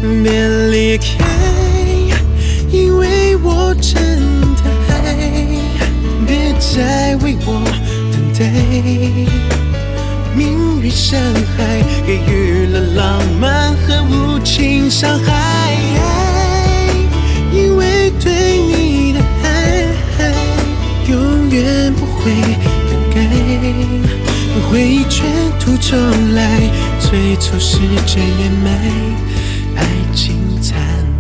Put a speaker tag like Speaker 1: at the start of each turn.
Speaker 1: 别离开，因为我真的爱，别再为我等待。命运深海给予了浪漫和无情伤害，因为对你的爱永远不会更改。回忆卷土重来，最初是真圆满，爱情灿烂。